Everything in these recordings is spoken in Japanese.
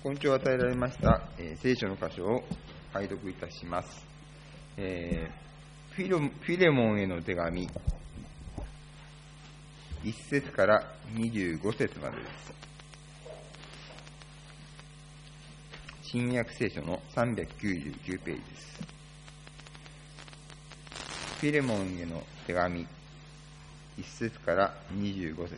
今朝与えられました、聖書の箇所を拝読いたします。フィレモンへの手紙、1節から25節までです。新約聖書の399ページです。フィレモンへの手紙、1節から25節。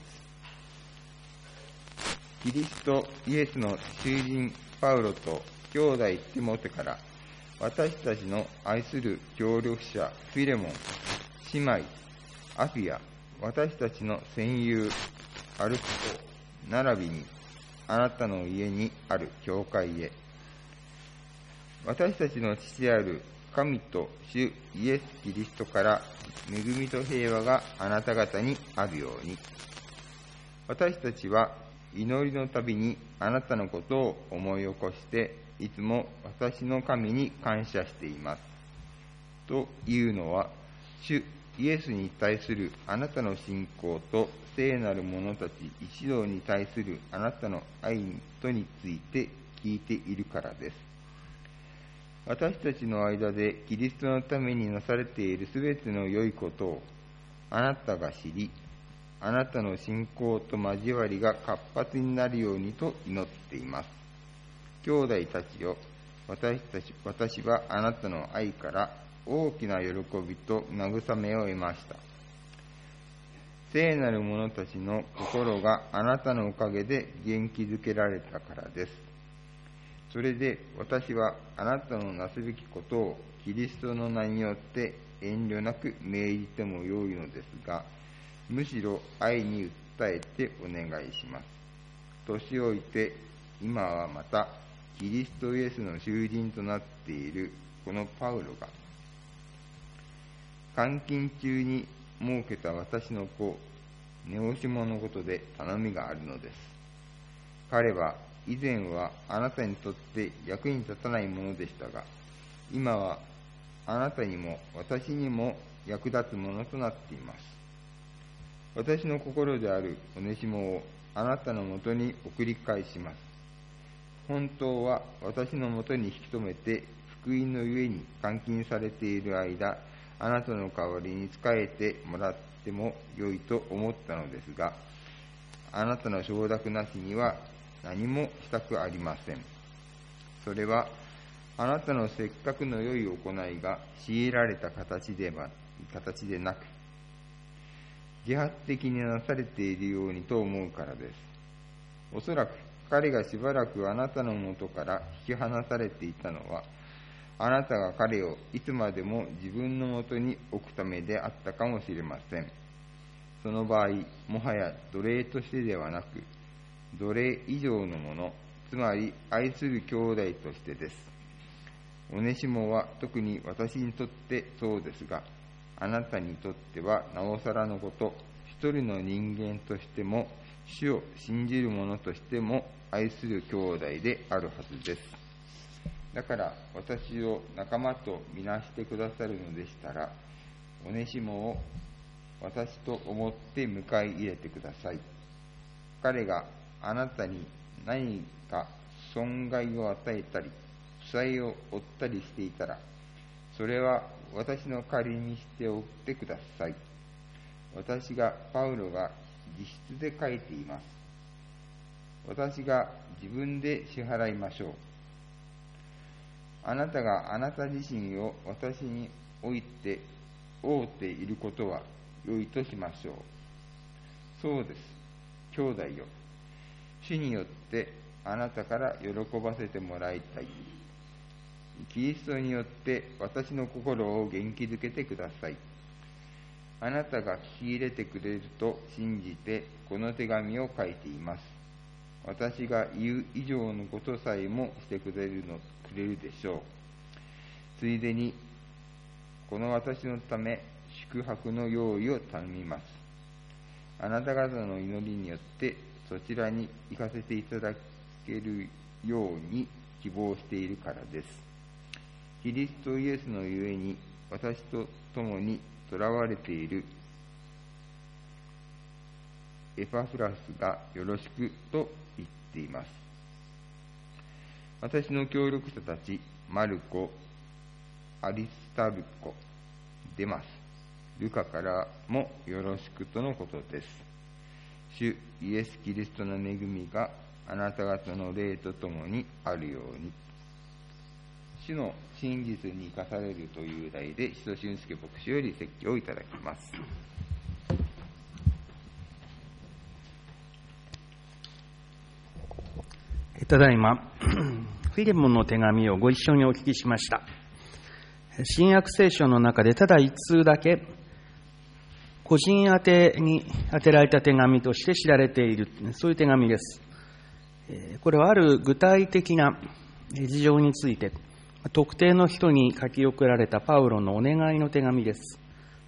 キリストイエスの囚人パウロと兄弟ティモテから、私たちの愛する協力者フィレモン、姉妹アフィア、私たちの戦友アルキコ並びに、あなたの家にある教会へ、私たちの父である神と主イエス・キリストから恵みと平和があなた方にあるように。私たちは祈りのたびにあなたのことを思い起こして、いつも私の神に感謝しています。というのは、主イエスに対するあなたの信仰と聖なる者たち一同に対するあなたの愛とについて聞いているからです。私たちの間でキリストのためになされているすべての良いことをあなたが知り、あなたの信仰と交わりが活発になるようにと祈っています。兄弟たちよ、私はあなたの愛から大きな喜びと慰めを得ました。聖なる者たちの心があなたのおかげで元気づけられたからです。それで私はあなたのなすべきことをキリストの名によって遠慮なく命じてもよいのですが、むしろ愛に訴えてお願いします。年老いて今はまたキリストイエスの囚人となっているこのパウロが、監禁中に設けた私の子ネオシモのことで頼みがあるのです。彼は以前はあなたにとって役に立たないものでしたが、今はあなたにも私にも役立つものとなっています。私の心であるオネシモをあなたのもとに送り返します。本当は私のもとに引き止めて福音のゆえに監禁されている間、あなたの代わりに仕えてもらってもよいと思ったのですが、あなたの承諾なしには何もしたくありません。それはあなたのせっかくの良い行いが強いられた形でなく、自発的になされているようにと思うからです。おそらく彼がしばらくあなたのもとから引き離されていたのは、あなたが彼をいつまでも自分のもとに置くためであったかもしれません。その場合、もはや奴隷としてではなく、奴隷以上のもの、つまり愛する兄弟としてです。オネシモは特に私にとってそうですが、あなたにとってはなおさらのこと、一人の人間としても、主を信じる者としても愛する兄弟であるはずです。だから私を仲間とみなしてくださるのでしたら、オネシモを私と思って迎え入れてください。彼があなたに何か損害を与えたり、負債を負ったりしていたら、それは私の代わりにしておってください。パウロが自筆で書いています。私が自分で支払いましょう。あなたがあなた自身を私において負うていることは良いとしましょう。そうです、兄弟よ。主によってあなたから喜ばせてもらいたい。キリストによって私の心を元気づけてください。あなたが聞き入れてくれると信じてこの手紙を書いています。私が言う以上のことさえもしてくれるでしょう。ついでにこの私のため宿泊の用意を頼みます。あなた方の祈りによってそちらに行かせていただけるように希望しているからです。キリストイエスのゆえに私と共に囚われているエパフラスがよろしくと言っています。 私の協力者たち、マルコ、アリスタルコ、デマス、ルカからもよろしくとのことです。主イエス・キリストの恵みがあなた方の霊とともにあるように。主の真実に生かされるという題で、使徒俊介牧師より説教をいただきます。 ただいま、フィレモンの手紙をご一緒にお聞きしました。新約聖書の中でただ一通だけ、個人宛てに宛てられた手紙として知られている、そういう手紙です。これはある具体的な事情について、特定の人に書き送られたパウロのお願いの手紙です。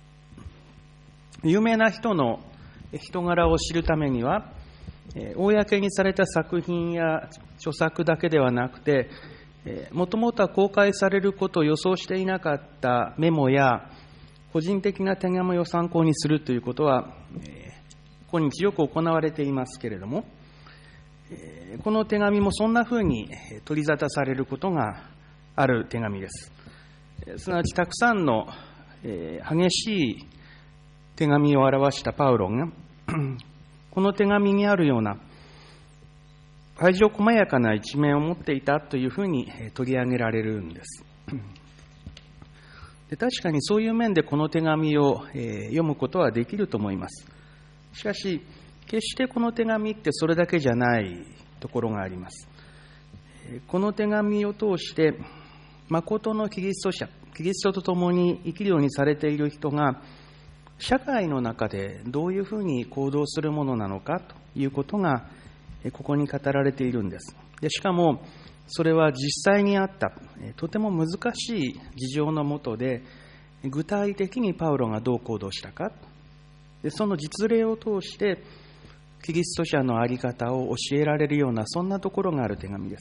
有名な人の人柄を知るためには、公にされた作品や著作だけではなくて、もともとは公開されることを予想していなかったメモや個人的な手紙を参考にするということは、今日よく行われていますけれども、この手紙もそんなふうに取り沙汰されることがある手紙です。すなわちたくさんの激しい手紙を表したパウロがこの手紙にあるような愛情細やかな一面を持っていたというふうに取り上げられるんです。で、確かにそういう面でこの手紙を読むことはできると思います。しかし決してこの手紙ってそれだけじゃないところがあります。この手紙を通して誠のキリスト者、キリストと共に生きるようにされている人が社会の中でどういうふうに行動するものなのかということがここに語られているんです。で、しかもそれは実際にあったとても難しい事情の下で具体的にパウロがどう行動したか、でその実例を通してキリスト者の在り方を教えられるような、そんなところがある手紙です。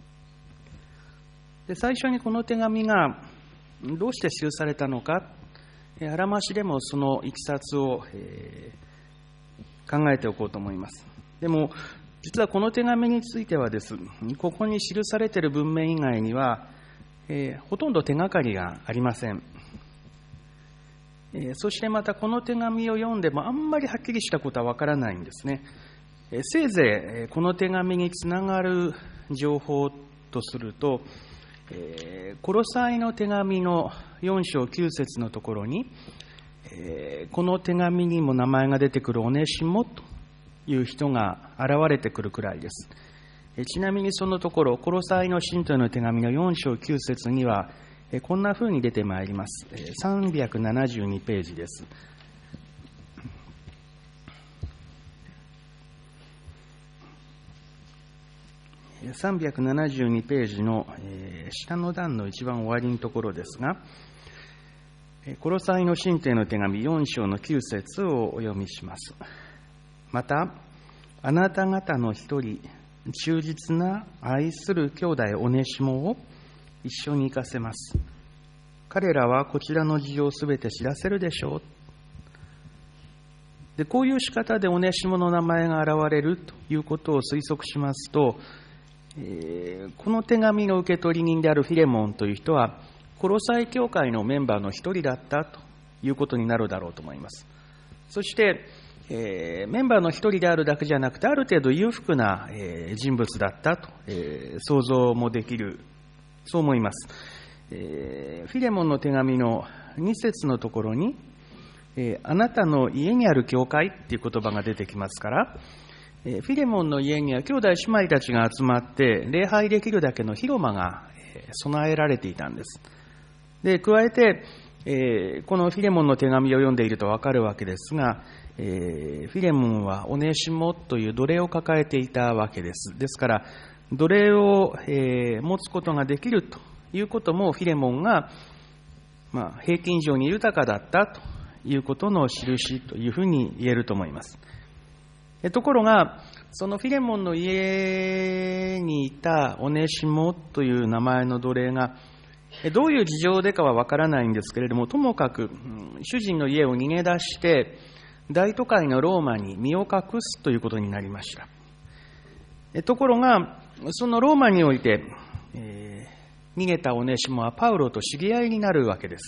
で、最初にこの手紙がどうして記されたのか、あらましでもそのいきさつを考えておこうと思います。でも実はこの手紙についてはです、ここに記されている文面以外には、ほとんど手がかりがありません。そしてまたこの手紙を読んでもあんまりはっきりしたことはわからないんですね。せいぜいこの手紙につながる情報とすると、コロサイの手紙の4章9節のところに、この手紙にも名前が出てくるオネシモという人が現れてくるくらいです。ちなみにそのところ、コロサイの信徒への手紙の4章9節にはこんなふうに出てまいります。372ページです。372ページの下の段の一番終わりのところですが、コロサイの信徒への手紙4章の9節をお読みします。また、あなた方の一人、忠実な愛する兄弟オネシモを一緒に行かせます。彼らはこちらの事情をすべて知らせるでしょう。で、こういう仕方でオネシモの名前が現れるということを推測しますと、この手紙の受け取り人であるフィレモンという人はコロサイ教会のメンバーの一人だったということになるだろうと思います。そして、メンバーの一人であるだけじゃなくて、ある程度裕福な、人物だったと、想像もできる、そう思います。フィレモンの手紙の2節のところに、あなたの家にある教会っていう言葉が出てきますから、フィレモンの家には兄弟姉妹たちが集まって礼拝できるだけの広間が備えられていたんです。で、加えて、このフィレモンの手紙を読んでいるとわかるわけですが、フィレモンはオネシモという奴隷を抱えていたわけです。ですから、奴隷を、持つことができるということもフィレモンが、平均以上に豊かだったということの印というふうに言えると思います。ところが、そのフィレモンの家にいたオネシモという名前の奴隷が、どういう事情でかはわからないんですけれども、ともかく主人の家を逃げ出して、大都会のローマに身を隠すということになりました。ところが、 そのローマにおいて、逃げたオネシモはパウロと知り合いになるわけです。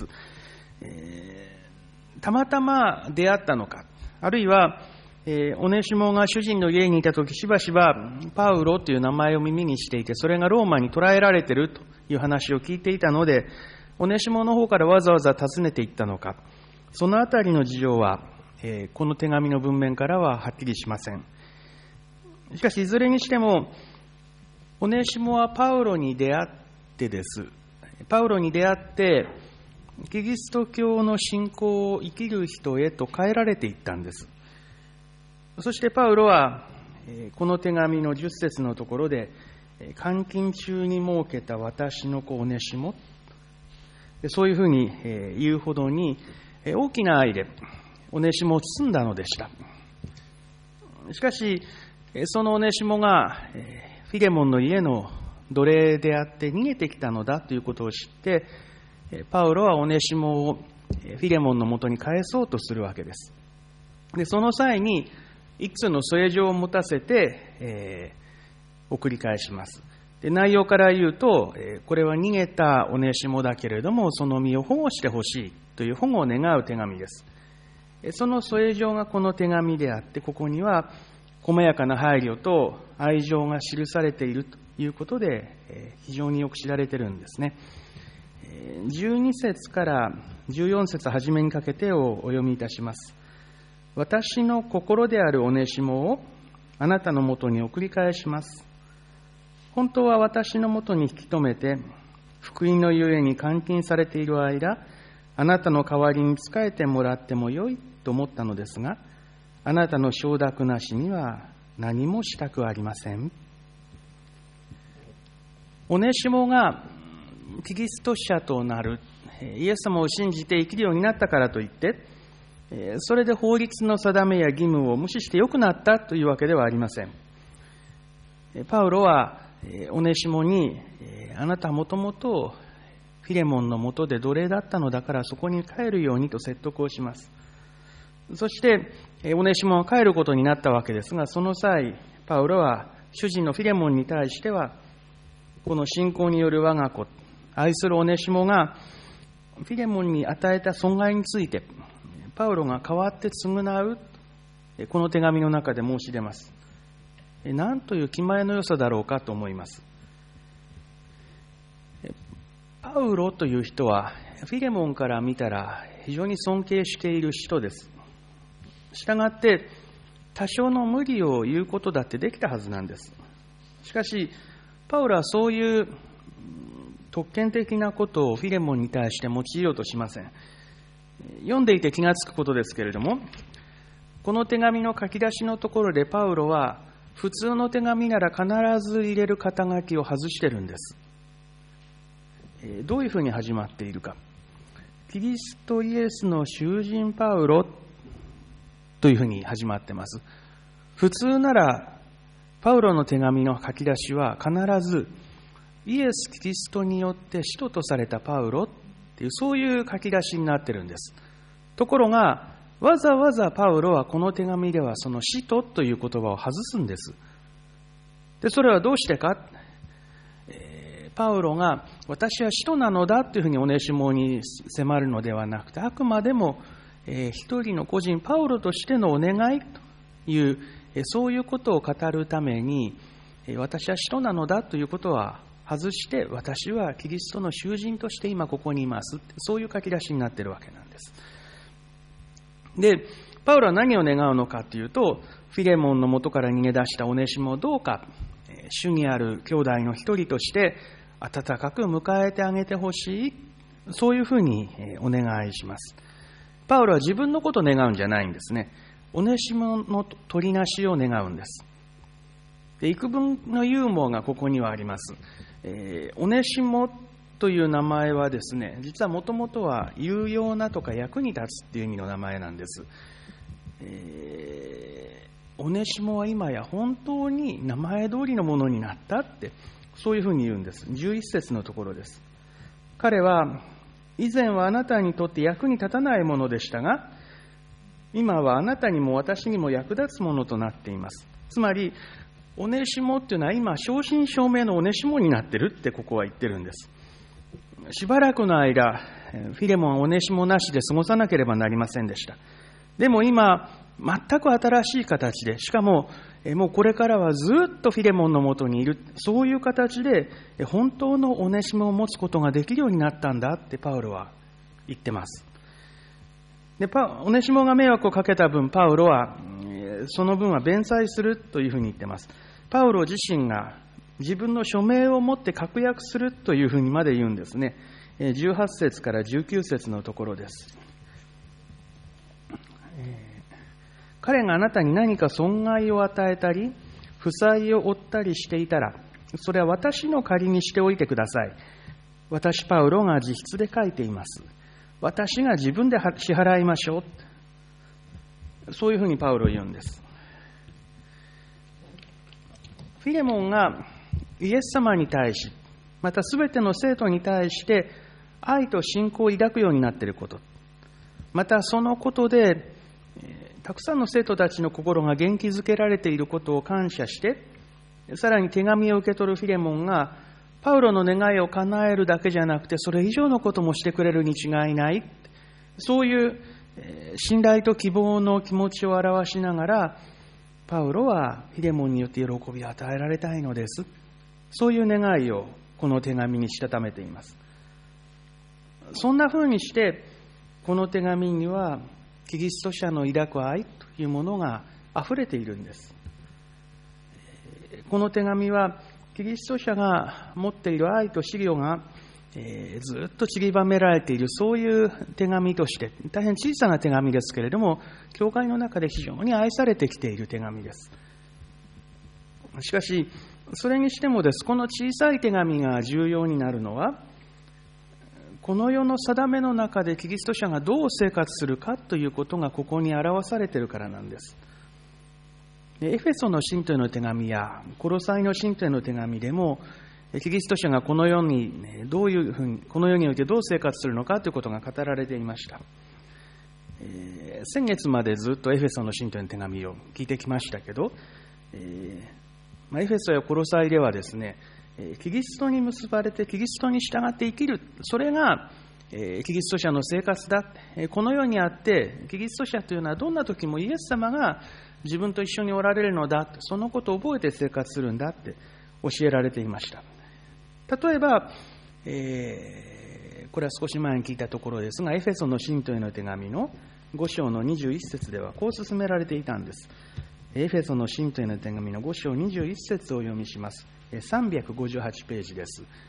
たまたま出会ったのか、あるいは、オネシモが主人の家にいたとき、しばしばパウロという名前を耳にしていて、それがローマに捕らえられているという話を聞いていたので、オネシモの方からわざわざ訪ねていったのか、そのあたりの事情は、この手紙の文面からははっきりしません。しかし、いずれにしても、オネシモはパウロに出会ってです。パウロに出会って、キリスト教の信仰を生きる人へと変えられていったんです。そしてパウロは、この手紙の10節のところで、監禁中に設けた私の子オネシモ、そういうふうに言うほどに、大きな愛でオネシモを包んだのでした。しかし、そのオネシモがフィレモンの家の奴隷であって逃げてきたのだということを知って、パウロはオネシモをフィレモンのもとに返そうとするわけです。で、その際にいくつの添え状を持たせて、送り返します。で、内容から言うと、これは逃げたオネシモだけれどもその身を保護してほしいという保護を願う手紙です。その添え状がこの手紙であって、ここには細やかな配慮と愛情が記されているということで、非常によく知られているんですね。12節から14節初めにかけてをお読みいたします。私の心であるオネシモをあなたのもとに送り返します。本当は私のもとに引き止めて、福音のゆえに監禁されている間、あなたの代わりに仕えてもらってもよいと思ったのですが、あなたの承諾なしには何もしたくありません。オネシモがキリスト者となる、イエス様を信じて生きるようになったからといって、それで法律の定めや義務を無視して良くなったというわけではありません。パウロはオネシモに、あなたはもともとフィレモンのもとで奴隷だったのだからそこに帰るようにと説得をします。そしてオネシモは帰ることになったわけですが、その際パウロは主人のフィレモンに対しては、この信仰による我が子、愛するオネシモがフィレモンに与えた損害についてパウロが代わって償う、この手紙の中で申し出ます。なんという気前の良さだろうかと思います。パウロという人はフィレモンから見たら非常に尊敬している人です。したがって多少の無理を言うことだってできたはずなんです。しかしパウロはそういう特権的なことをフィレモンに対して用いようとしません。読んでいて気がつくことですけれども、この手紙の書き出しのところでパウロは普通の手紙なら必ず入れる肩書きを外してるんです。どういうふうに始まっているか。キリストイエスの囚人パウロというふうに始まってます。普通ならパウロの手紙の書き出しは必ずイエス・キリストによって使徒とされたパウロっていう、そういう書き出しになってるんです。ところがわざわざパウロはこの手紙ではその使徒という言葉を外すんです。で、それはどうしてか。パウロが私は使徒なのだというふうにオネシモに迫るのではなくて、あくまでも一人の個人パウロとしてのお願いというそういうことを語るために、私は使徒なのだということは外して、私はキリストの囚人として今ここにいます、そういう書き出しになっているわけなんです。で、パウロは何を願うのかというと、フィレモンの元から逃げ出したオネシモをどうか主にある兄弟の一人として温かく迎えてあげてほしい、そういうふうにお願いします。パウロは自分のことを願うんじゃないんですね。オネシモの取りなしを願うんです。で、幾分のユーモアがここにはあります。オネシモという名前はですね、実はもともとは有用なとか役に立つっていう意味の名前なんです。オネシモは今や本当に名前通りのものになったって、そういうふうに言うんです。11節のところです。彼は以前はあなたにとって役に立たないものでしたが、今はあなたにも私にも役立つものとなっています。つまりオネシモっていうのは今、正真正銘のオネシモになってるってここは言ってるんです。しばらくの間、フィレモンはオネシモなしで過ごさなければなりませんでした。でも今、全く新しい形で、しかも、もうこれからはずっとフィレモンのもとにいる、そういう形で、本当のオネシモを持つことができるようになったんだってパウロは言ってます。で、オネシモが迷惑をかけた分、パウロは、その分は弁済するというふうに言ってます。パウロ自身が自分の署名を持って確約するというふうにまで言うんですね。18節から19節のところです。彼があなたに何か損害を与えたり、負債を負ったりしていたら、それは私の借りにしておいてください。私、パウロが自筆で書いています。私が自分で支払いましょう。そういうふうにパウロは言うんです。フィレモンがイエス様に対し、またすべての生徒に対して愛と信仰を抱くようになっていること、またそのことでたくさんの生徒たちの心が元気づけられていることを感謝して、さらに手紙を受け取るフィレモンがパウロの願いを叶えるだけじゃなくて、それ以上のこともしてくれるに違いない、そういう信頼と希望の気持ちを表しながら、パウロはフィレモンによって喜びを与えられたいのです。そういう願いをこの手紙にしたためています。そんな風にして、この手紙にはキリスト者の抱く愛というものがあふれているんです。この手紙はキリスト者が持っている愛と資料がずっと散りばめられている、そういう手紙として、大変小さな手紙ですけれども、教会の中で非常に愛されてきている手紙です。しかし、それにしてもです、この小さい手紙が重要になるのは、この世の定めの中でキリスト者がどう生活するかということがここに表されているからなんです。エフェソの信徒への手紙やコロサイの信徒への手紙でも、キリスト者がこの世にどういうふうに、この世においてどう生活するのかということが語られていました。先月までずっとエフェソの信徒への手紙を聞いてきましたけど、エフェソやコロサイではですね、キリストに結ばれてキリストに従って生きる、それがキリスト者の生活だ。この世にあってキリスト者というのはどんな時もイエス様が自分と一緒におられるのだ、そのことを覚えて生活するんだって教えられていました。例えば、これは少し前に聞いたところですが、エフェソの信徒への手紙の5章の21節ではこう進められていたんです。エフェソの信徒への手紙の5章21節をお読みします。358ページです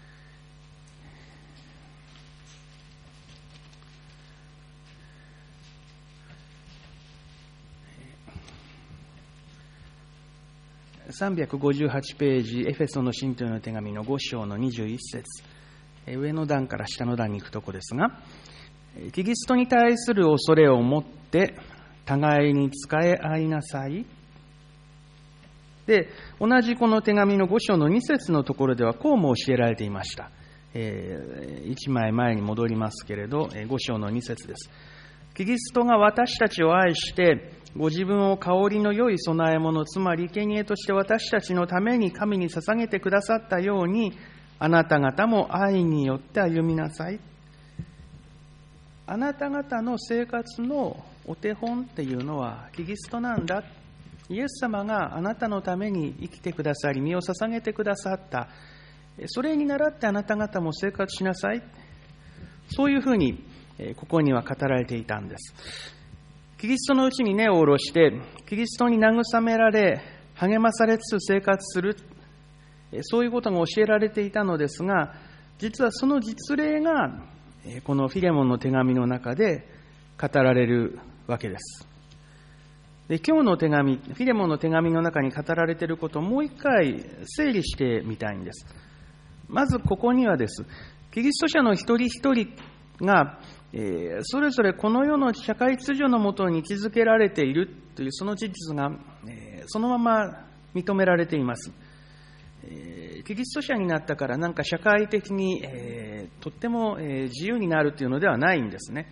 。358ページ、エフェソの信徒への手紙の5章の21節、上の段から下の段に行くところですが、キリストに対する恐れを持って互いに仕え合いなさい。で、同じこの手紙の5章の2節のところではこうも教えられていました。1枚前に戻りますけれど、5章の2節です。キリストが私たちを愛してご自分を香りの良い供え物、つまり生贄として私たちのために神に捧げてくださったように、あなた方も愛によって歩みなさい。あなた方の生活のお手本っていうのはキリストなんだ。イエス様があなたのために生きてくださり、身を捧げてくださった。それに倣ってあなた方も生活しなさい。そういうふうにここには語られていたんです。キリストのうちに根を下ろして、キリストに慰められ、励まされつつ生活する。そういうことが教えられていたのですが、実はその実例が、このフィレモンの手紙の中で語られるわけです。で、今日の手紙、フィレモンの手紙の中に語られていることをもう一回整理してみたいんです。まずここにはです、キリスト者の一人一人が、それぞれこの世の社会秩序のもとに位置づけられているというその事実が、そのまま認められています。キリスト者になったからなんか社会的に、とっても自由になるというのではないんですね。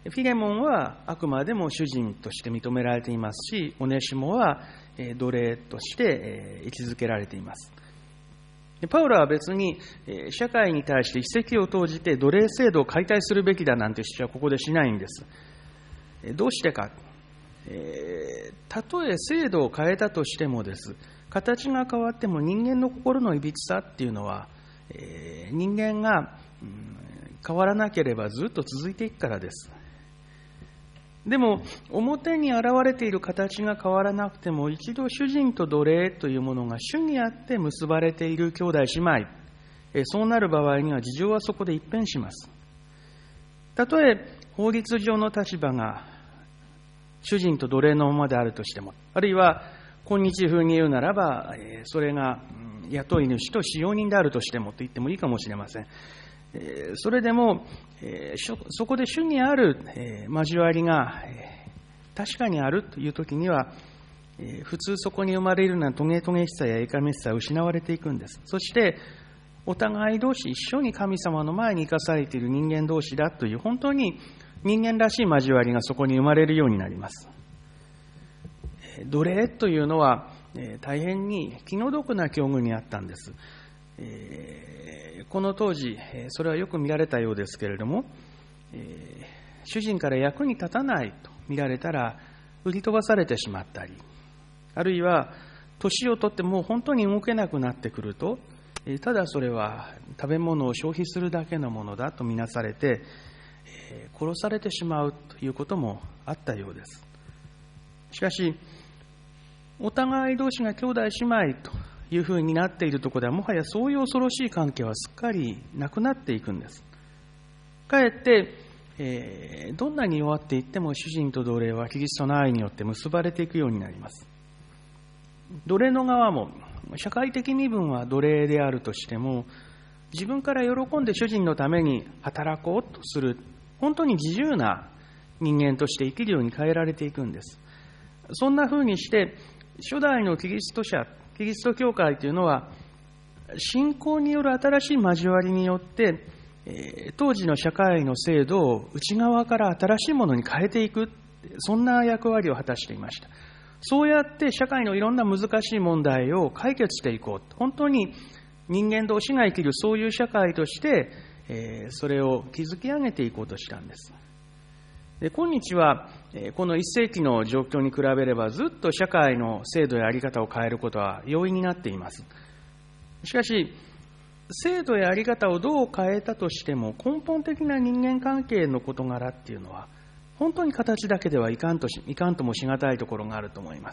フィレモンはあくまでも主人として認められていますし、オネシモは奴隷として位置づけられています。パウロは別に社会に対して一石を投じて奴隷制度を解体するべきだなんて主張はここでしないんです。どうしてか。たとえ制度を変えたとしてもです、形が変わっても人間の心のいびつさっていうのは、人間が変わらなければずっと続いていくからです。でも表に現れている形が変わらなくても、一度主人と奴隷というものが主にあって結ばれている兄弟姉妹、そうなる場合には事情はそこで一変します。たとえ法律上の立場が主人と奴隷のままであるとしても、あるいは今日風に言うならばそれが雇い主と使用人であるとしてもと言ってもいいかもしれません。それでもそこで主にある交わりが確かにあるというときには、普通そこに生まれるようなトゲトゲしさやいかめしさは失われていくんです。そしてお互い同士一緒に神様の前に生かされている人間同士だという本当に人間らしい交わりがそこに生まれるようになります。奴隷というのは大変に気の毒な境遇にあったんです。この当時それはよく見られたようですけれども、主人から役に立たないと見られたら売り飛ばされてしまったり、あるいは年を取ってもう本当に動けなくなってくると、ただそれは食べ物を消費するだけのものだとみなされて殺されてしまうということもあったようです。しかしお互い同士が兄弟姉妹というふうになっているところでは、もはやそういう恐ろしい関係はすっかりなくなっていくんです。かえって、どんなに弱っていっても主人と奴隷はキリストの愛によって結ばれていくようになります。奴隷の側も社会的身分は奴隷であるとしても、自分から喜んで主人のために働こうとする本当に自由な人間として生きるように変えられていくんです。そんなふうにして初代のキリスト者、キリスト教会というのは信仰による新しい交わりによって当時の社会の制度を内側から新しいものに変えていく、そんな役割を果たしていました。そうやって社会のいろんな難しい問題を解決していこう、本当に人間同士が生きるそういう社会としてそれを築き上げていこうとしたんです。で今日はこの1世紀の状況に比べればずっと社会の制度や在り方を変えることは容易になっています。しかし制度や在り方をどう変えたとしても根本的な人間関係の事柄っていうのは本当に形だけではいかんともしがたいところがあると思います。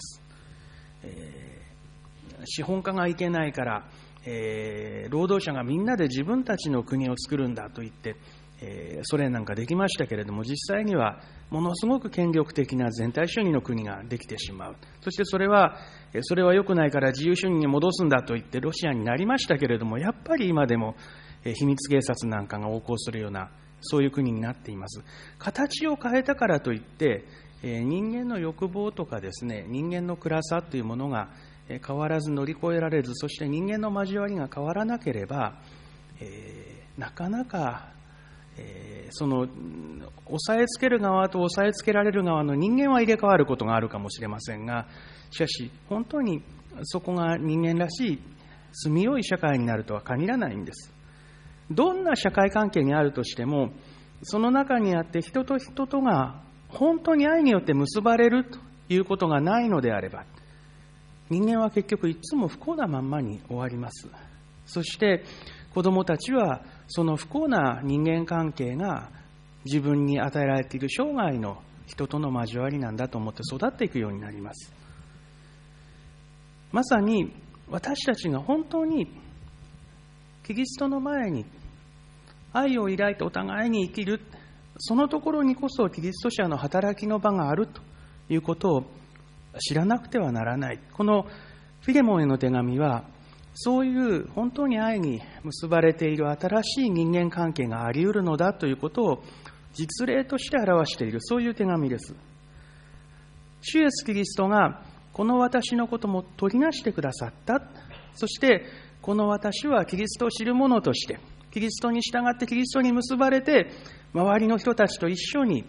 資本家がいけないから、労働者がみんなで自分たちの国を作るんだと言ってソ連なんかできましたけれども、実際にはものすごく権力的な全体主義の国ができてしまう。そしてそれは良くないから自由主義に戻すんだと言ってロシアになりましたけれども、やっぱり今でも秘密警察なんかが横行するようなそういう国になっています。形を変えたからといって人間の欲望とかですね、人間の暗さというものが変わらず乗り越えられず、そして人間の交わりが変わらなければ、なかなかその押さえつける側と押さえつけられる側の人間は入れ替わることがあるかもしれませんが、しかし本当にそこが人間らしい住みよい社会になるとは限らないんです。どんな社会関係にあるとしても、その中にあって人と人とが本当に愛によって結ばれるということがないのであれば、人間は結局いつも不幸なまんまに終わります。そして子どもたちはその不幸な人間関係が自分に与えられている生涯の人との交わりなんだと思って育っていくようになります。まさに私たちが本当にキリストの前に愛を抱いてお互いに生きる、そのところにこそキリスト者の働きの場があるということを知らなくてはならない。このフィレモンへの手紙はそういう本当に愛に結ばれている新しい人間関係があり得るのだということを実例として表している、そういう手紙です。主イエスキリストがこの私のことも取りなしてくださった。そしてこの私はキリストを知る者としてキリストに従ってキリストに結ばれて周りの人たちと一緒に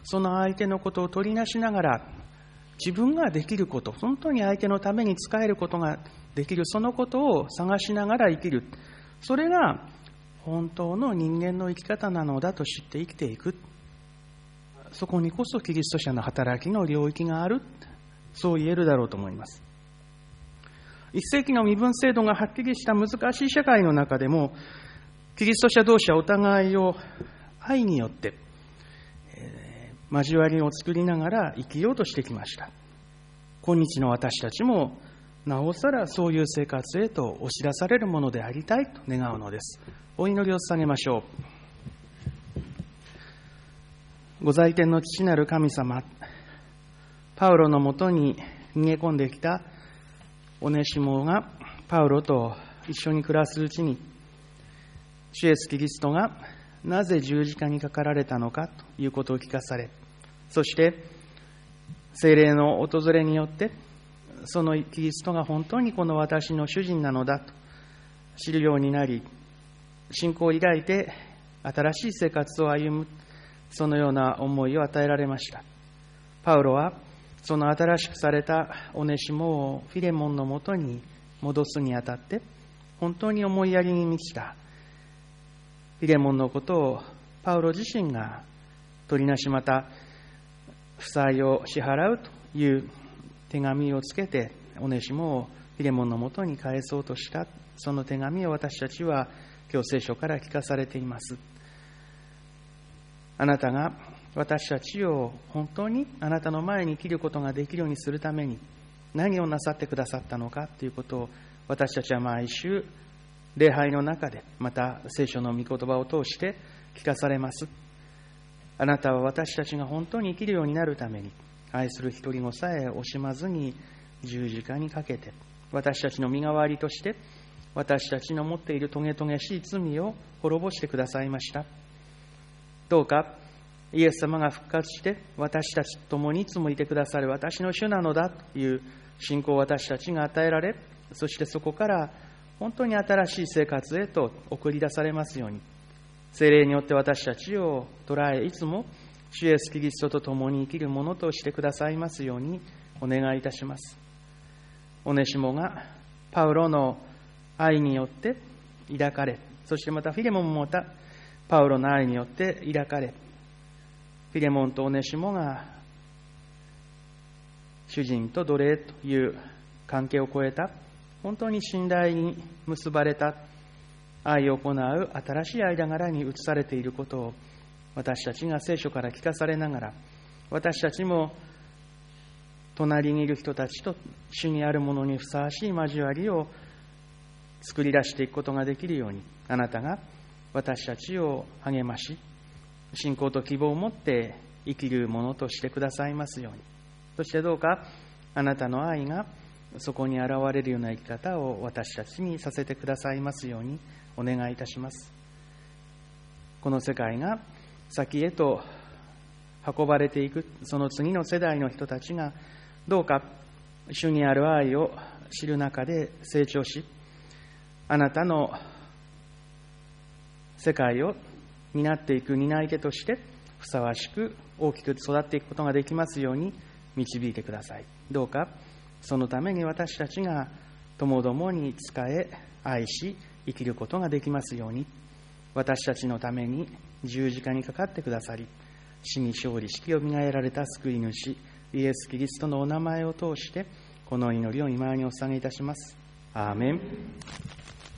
その相手のことを取りなしながら、自分ができること、本当に相手のために使えることができる、そのことを探しながら生きる。それが本当の人間の生き方なのだと知って生きていく。そこにこそキリスト者の働きの領域がある。そう言えるだろうと思います。一世紀の身分制度がはっきりした難しい社会の中でも、キリスト者同士はお互いを愛によって交わりを作りながら生きようとしてきました。今日の私たちもなおさらそういう生活へと押し出されるものでありたいと願うのです。お祈りを捧げましょう。ご在天の父なる神様、パウロのもとに逃げ込んできたオネシモがパウロと一緒に暮らすうちに、主イエスキリストがなぜ十字架にかかられたのかということを聞かされ、そして聖霊の訪れによってそのキリストが本当にこの私の主人なのだと知るようになり、信仰を抱いて新しい生活を歩む、そのような思いを与えられました。パウロはその新しくされたオネシモをフィレモンのもとに戻すにあたって、本当に思いやりに満ちたフィレモンのことをパウロ自身が取りなし、また負債を支払うという手紙をつけてオネシモをフィレモンのもとに返そうとした。その手紙を私たちは今日聖書から聞かされています。あなたが私たちを本当にあなたの前に生きることができるようにするために何をなさってくださったのかということを、私たちは毎週礼拝の中で、また聖書の御言葉を通して聞かされます。あなたは私たちが本当に生きるようになるために、愛する一人子さえ惜しまずに十字架にかけて、私たちの身代わりとして私たちの持っているトゲトゲしい罪を滅ぼしてくださいました。どうかイエス様が復活して私たちと共にいつもいてくださる私の主なのだという信仰を私たちが与えられ、そしてそこから本当に新しい生活へと送り出されますように、聖霊によって私たちを捉え、いつも主イエスキリストと共に生きるものとしてくださいますようにお願いいたします。オネシモがパウロの愛によって抱かれ、そしてまたフィレモンもまたパウロの愛によって抱かれ、フィレモンとオネシモが主人と奴隷という関係を超えた、本当に信頼に結ばれた愛を行う新しい間柄に移されていることを私たちが聖書から聞かされながら、私たちも隣にいる人たちと主にあるものにふさわしい交わりを作り出していくことができるように、あなたが私たちを励まし、信仰と希望を持って生きるものとしてくださいますように。そしてどうかあなたの愛がそこに現れるような生き方を私たちにさせてくださいますようにお願いいたします。この世界が先へと運ばれていくその次の世代の人たちが、どうか主にある愛を知る中で成長し、あなたの世界を担っていく担い手としてふさわしく大きく育っていくことができますように導いてください。どうかそのために私たちがともどもに仕え愛し生きることができますように、私たちのために十字架にかかってくださり、死に勝利し清みが得られた救い主イエス・キリストのお名前を通してこの祈りを御前にお捧げいたします。アーメン。